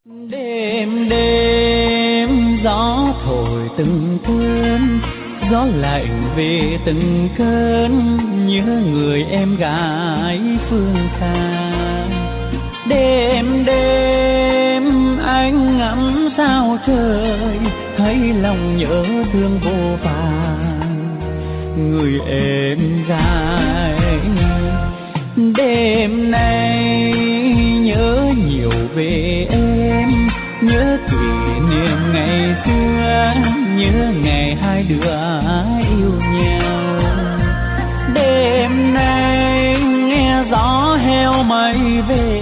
Đêm đêm gió thổi từng cơn, gió lạnh về từng cơn, nhớ người em gái phương xa. Đêm đêm anh ngắm sao trời, thấy lòng nhớ thương vô vàn người em gái. Đêm nay nhớ nhiều về em, nhớ kỷ niệm ngày xưa, nhớ ngày hai đứa yêu nhau. Đêm nay nghe gió heo mây về,